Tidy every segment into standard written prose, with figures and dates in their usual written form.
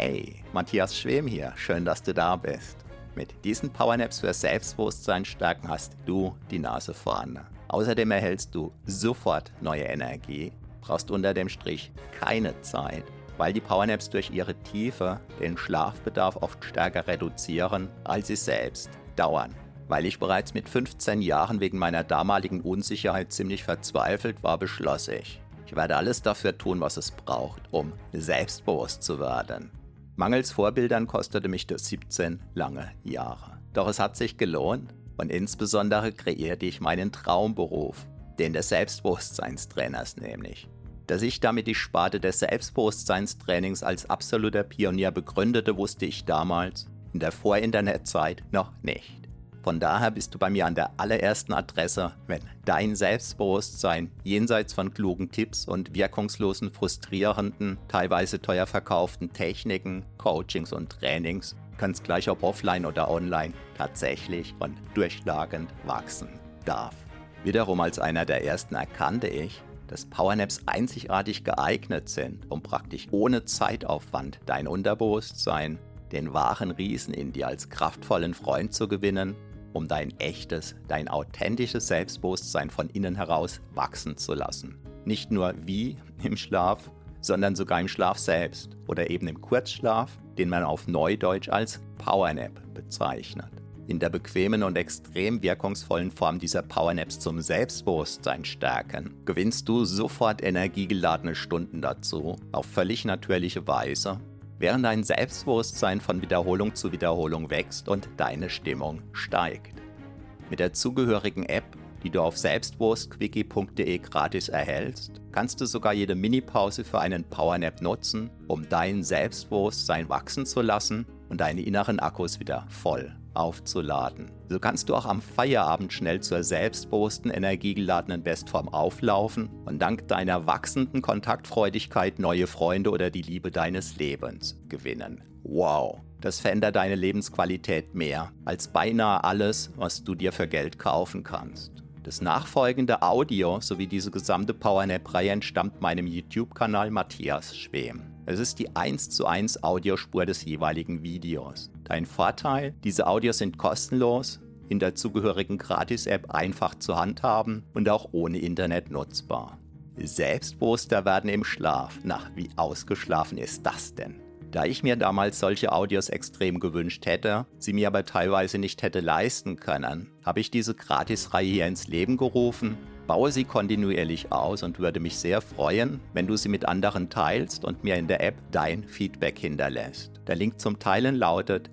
Hey, Matthias Schwem hier, schön, dass du da bist. Mit diesen Powernaps für Selbstbewusstsein stärken hast du die Nase vorne. Außerdem erhältst du sofort neue Energie, brauchst unter dem Strich keine Zeit, weil die Powernaps durch ihre Tiefe den Schlafbedarf oft stärker reduzieren, als sie selbst dauern. Weil ich bereits mit 15 Jahren wegen meiner damaligen Unsicherheit ziemlich verzweifelt war, beschloss ich werde alles dafür tun, was es braucht, um selbstbewusst zu werden. Mangels Vorbildern kostete mich das 17 lange Jahre. Doch es hat sich gelohnt und insbesondere kreierte ich meinen Traumberuf, den des Selbstbewusstseinstrainers nämlich. Dass ich damit die Sparte des Selbstbewusstseinstrainings als absoluter Pionier begründete, wusste ich damals in der Vor-Internet-Zeit noch nicht. Von daher bist du bei mir an der allerersten Adresse, wenn dein Selbstbewusstsein jenseits von klugen Tipps und wirkungslosen, frustrierenden, teilweise teuer verkauften Techniken, Coachings und Trainings, ganz gleich ob offline oder online, tatsächlich und durchschlagend wachsen darf. Wiederum als einer der ersten erkannte ich, dass Powernaps einzigartig geeignet sind, um praktisch ohne Zeitaufwand dein Unterbewusstsein, den wahren Riesen in dir als kraftvollen Freund zu gewinnen, um dein echtes, dein authentisches Selbstbewusstsein von innen heraus wachsen zu lassen. Nicht nur wie im Schlaf, sondern sogar im Schlaf selbst oder eben im Kurzschlaf, den man auf Neudeutsch als Powernap bezeichnet. In der bequemen und extrem wirkungsvollen Form dieser Powernaps zum Selbstbewusstsein stärken, gewinnst du sofort energiegeladene Stunden dazu, auf völlig natürliche Weise, während dein Selbstbewusstsein von Wiederholung zu Wiederholung wächst und deine Stimmung steigt. Mit der zugehörigen App, die du auf selbstbewusstquickie.de gratis erhältst, kannst du sogar jede Minipause für einen Powernap nutzen, um dein Selbstbewusstsein wachsen zu lassen und deine inneren Akkus wieder voll aufzuladen. So kannst du auch am Feierabend schnell zur selbstbewussten, energiegeladenen Bestform auflaufen und dank deiner wachsenden Kontaktfreudigkeit neue Freunde oder die Liebe deines Lebens gewinnen. Wow, das verändert deine Lebensqualität mehr als beinahe alles, was du dir für Geld kaufen kannst. Das nachfolgende Audio sowie diese gesamte Powernap-Reihe entstammt meinem YouTube-Kanal Matthias Schwem. Es ist die 1:1 Audiospur des jeweiligen Videos. Dein Vorteil, diese Audios sind kostenlos, in der zugehörigen Gratis-App einfach zu handhaben und auch ohne Internet nutzbar. Selbstbewusster werden im Schlaf. Na, wie ausgeschlafen ist das denn? Da ich mir damals solche Audios extrem gewünscht hätte, sie mir aber teilweise nicht hätte leisten können, habe ich diese Gratisreihe hier ins Leben gerufen, baue sie kontinuierlich aus und würde mich sehr freuen, wenn du sie mit anderen teilst und mir in der App dein Feedback hinterlässt. Der Link zum Teilen lautet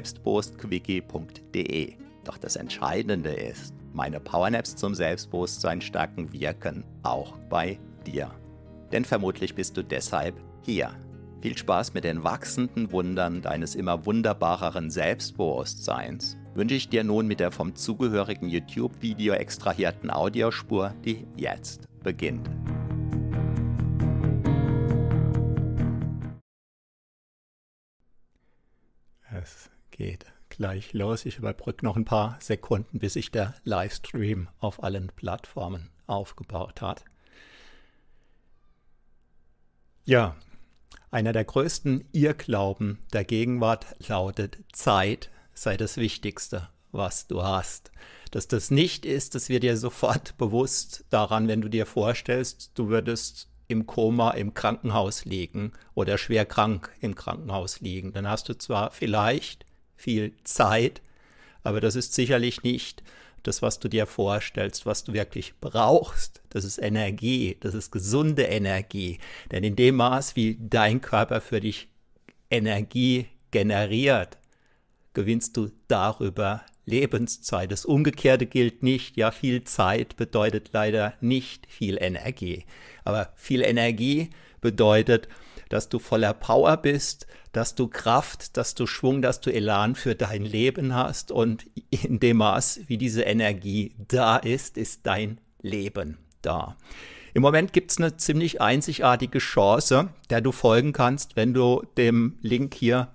selbstbewusstquickie.de. Doch das Entscheidende ist, meine Powernaps zum Selbstbewusstsein stärken wirken auch bei dir. Denn vermutlich bist du deshalb hier. Viel Spaß mit den wachsenden Wundern deines immer wunderbareren Selbstbewusstseins wünsche ich dir nun mit der vom zugehörigen YouTube-Video extrahierten Audiospur, die jetzt beginnt. Es geht gleich los. Ich überbrücke noch ein paar Sekunden, bis sich der Livestream auf allen Plattformen aufgebaut hat. Ja. Einer der größten Irrglauben der Gegenwart lautet, Zeit sei das Wichtigste, was du hast. Dass das nicht ist, das wird dir sofort bewusst daran, wenn du dir vorstellst, du würdest im Koma im Krankenhaus liegen oder schwer krank im Krankenhaus liegen. Dann hast du zwar vielleicht viel Zeit, aber das ist sicherlich nicht das, was du dir vorstellst, was du wirklich brauchst. Das ist Energie, das ist gesunde Energie. Denn in dem Maß, wie dein Körper für dich Energie generiert, gewinnst du darüber Lebenszeit. Das Umgekehrte gilt nicht. Ja, viel Zeit bedeutet leider nicht viel Energie. Aber viel Energie bedeutet, dass du voller Power bist, dass du Kraft, dass du Schwung, dass du Elan für dein Leben hast. Und in dem Maß, wie diese Energie da ist, ist dein Leben da. Im Moment gibt es eine ziemlich einzigartige Chance, der du folgen kannst, wenn du dem Link hier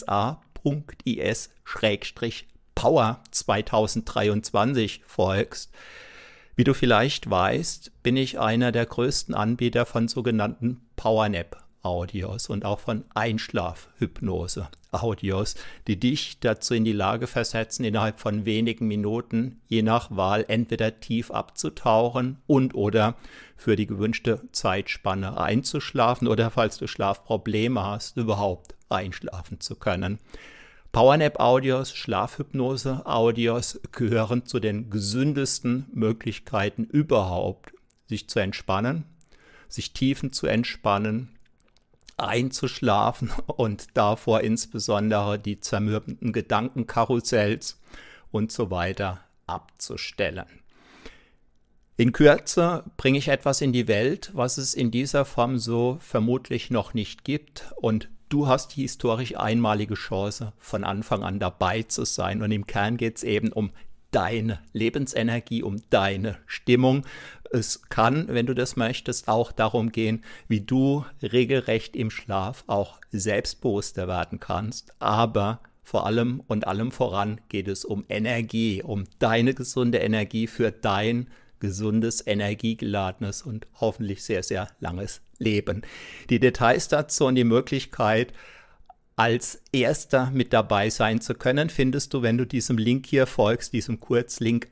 1a.is/Power 2023 folgst. Wie du vielleicht weißt, bin ich einer der größten Anbieter von sogenannten Powernap Powernap-Audios und auch von Einschlaf-Hypnose-Audios, die dich dazu in die Lage versetzen, innerhalb von wenigen Minuten je nach Wahl entweder tief abzutauchen oder für die gewünschte Zeitspanne einzuschlafen oder, falls du Schlafprobleme hast, überhaupt einschlafen zu können. Powernap-Audios, Schlafhypnose-Audios gehören zu den gesündesten Möglichkeiten überhaupt, sich zu entspannen, sich tiefen zu entspannen, einzuschlafen und davor insbesondere die zermürbenden Gedankenkarussells und so weiter abzustellen. In Kürze bringe ich etwas in die Welt, was es in dieser Form so vermutlich noch nicht gibt, und du hast die historisch einmalige Chance, von Anfang an dabei zu sein. Und im Kern geht es eben um deine Lebensenergie, um deine Stimmung. Es kann, wenn du das möchtest, auch darum gehen, wie du regelrecht im Schlaf auch selbstbewusster werden kannst. Aber vor allem und allem voran geht es um Energie, um deine gesunde Energie für dein gesundes, energiegeladenes und hoffentlich sehr, sehr langes Leben. Die Details dazu und die Möglichkeit, als Erster mit dabei sein zu können, findest du, wenn du diesem Link hier folgst, diesem Kurzlink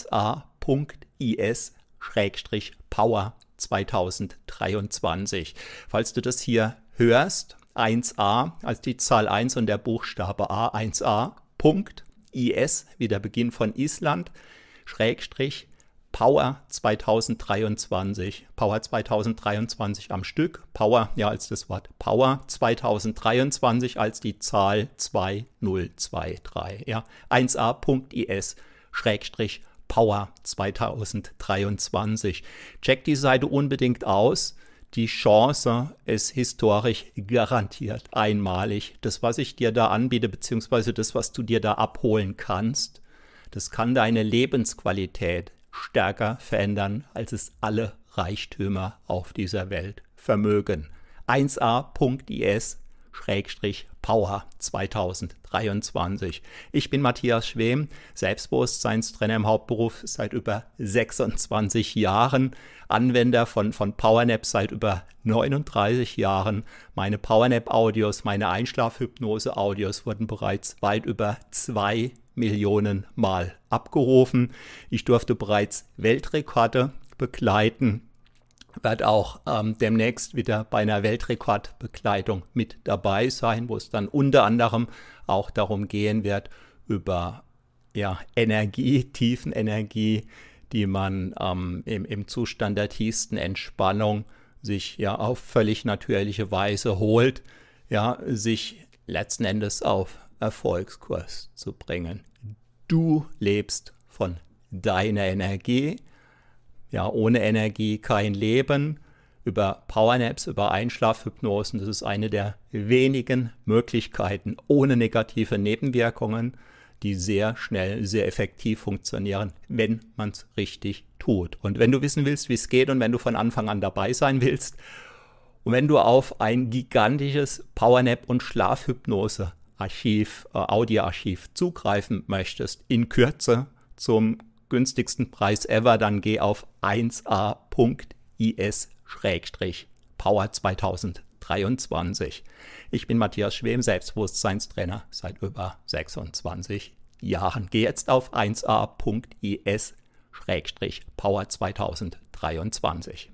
1a.is/Power 2023. Falls du das hier hörst, 1a als die Zahl 1 und der Buchstabe A, 1a.is, wie der Beginn von Island, / Power 2023, Power 2023 am Stück, Power, ja, als das Wort Power, 2023 als die Zahl 2023, ja, 1a.is / Power 2023. Check die Seite unbedingt aus. Die Chance ist historisch garantiert einmalig. Das, was ich dir da anbiete, beziehungsweise das, was du dir da abholen kannst, das kann deine Lebensqualität stärker verändern, als es alle Reichtümer auf dieser Welt vermögen. 1a.is / Power 2023. Ich bin Matthias Schwem, Selbstbewusstseinstrainer im Hauptberuf seit über 26 Jahren, Anwender von Powernap seit über 39 Jahren. Meine Powernap-Audios, meine Einschlafhypnose-Audios wurden bereits weit über 2 Millionen Mal abgerufen. Ich durfte bereits Weltrekorde begleiten, werde auch demnächst wieder bei einer Weltrekordbegleitung mit dabei sein, wo es dann unter anderem auch darum gehen wird, über Energie, Tiefenenergie, die man im Zustand der tiefsten Entspannung sich auf völlig natürliche Weise holt, sich letzten Endes auf Erfolgskurs zu bringen. Du lebst von deiner Energie. Ja, ohne Energie kein Leben. Über Powernaps, über Einschlafhypnosen, das ist eine der wenigen Möglichkeiten ohne negative Nebenwirkungen, die sehr schnell, sehr effektiv funktionieren, wenn man es richtig tut. Und wenn du wissen willst, wie es geht und wenn du von Anfang an dabei sein willst und wenn du auf ein gigantisches Powernap- und Schlafhypnose-Archiv, Audioarchiv zugreifen möchtest, in Kürze zum günstigsten Preis ever, dann geh auf 1a.is / Power 2023. Ich bin Matthias Schwem, Selbstbewusstseinstrainer seit über 26 Jahren. Geh jetzt auf 1a.is / Power 2023.